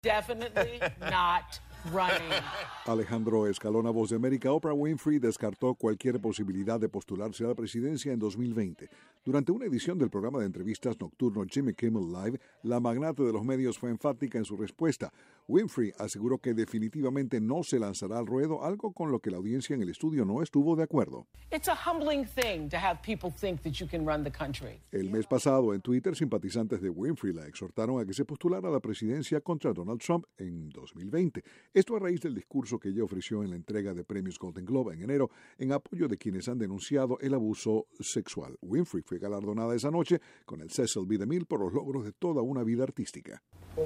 Definitely not running. Alejandro Escalona, Voz de América. Oprah Winfrey descartó cualquier posibilidad de postularse a la presidencia en 2020. Durante una edición del programa de entrevistas nocturno Jimmy Kimmel Live, la magnate de los medios fue enfática en su respuesta. Winfrey aseguró que definitivamente no se lanzará al ruedo, algo con lo que la audiencia en el estudio no estuvo de acuerdo. It's a humbling thing to have people think that you can run the country. El mes pasado, en Twitter, simpatizantes de Winfrey la exhortaron a que se postulara a la presidencia contra Donald Trump en 2020. Esto a raíz del discurso que ella ofreció en la entrega de premios Golden Globe en enero en apoyo de quienes han denunciado el abuso sexual. Winfrey fue galardonada esa noche con el Cecil B. DeMille por los logros de toda una vida artística.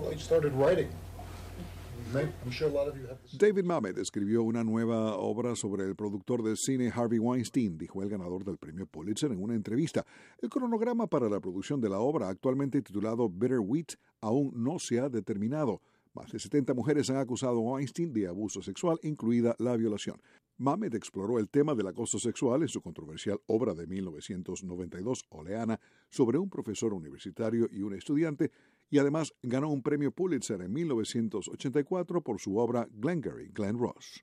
David Mamet escribió una nueva obra sobre el productor del cine Harvey Weinstein, dijo el ganador del premio Pulitzer en una entrevista. El cronograma para la producción de la obra, actualmente titulado Bitter Wheat, aún no se ha determinado. Más de 70 mujeres han acusado a Weinstein de abuso sexual, incluida la violación. Mamet exploró el tema del acoso sexual en su controversial obra de 1992, Oleana, sobre un profesor universitario y un estudiante, y además ganó un premio Pulitzer en 1984 por su obra Glengarry Glen Ross.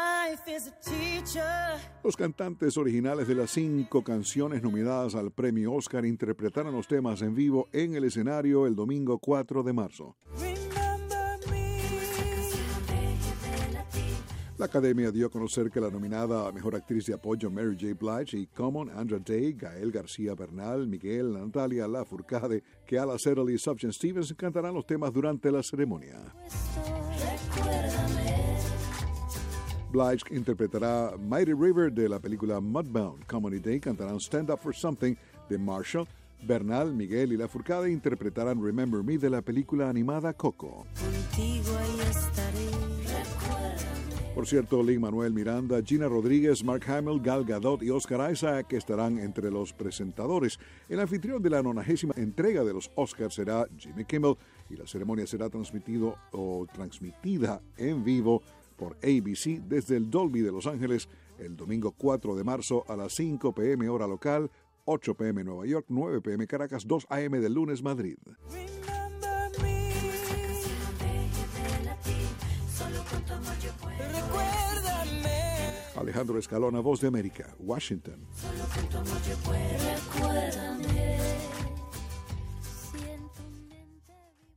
Los cantantes originales de las 5 canciones nominadas al premio Oscar interpretaron los temas en vivo en el escenario el domingo 4 de marzo. La Academia dio a conocer que la nominada a Mejor Actriz de Apoyo Mary J. Blige y Common, Andra Day, Gael García Bernal, Miguel, Natalia Lafourcade, Keala Settle y Sufjan Stevens cantarán los temas durante la ceremonia. Blige interpretará Mighty River de la película Mudbound. Common y Day cantarán Stand Up for Something de Marshall. Bernal, Miguel y Lafourcade interpretarán Remember Me de la película animada Coco. Contigo ahí estaré. Por cierto, Lin-Manuel Miranda, Gina Rodríguez, Mark Hamill, Gal Gadot y Oscar Isaac estarán entre los presentadores. El anfitrión de la 90ª entrega de los Oscars será Jimmy Kimmel y la ceremonia será transmitida en vivo por ABC desde el Dolby de Los Ángeles el domingo 4 de marzo a las 5 p.m. hora local, 8 p.m. Nueva York, 9 p.m. Caracas, 2 a.m. del lunes Madrid. Alejandro Escalona, Voz de América, Washington. Solo con tu amor yo puedo. Recuérdame.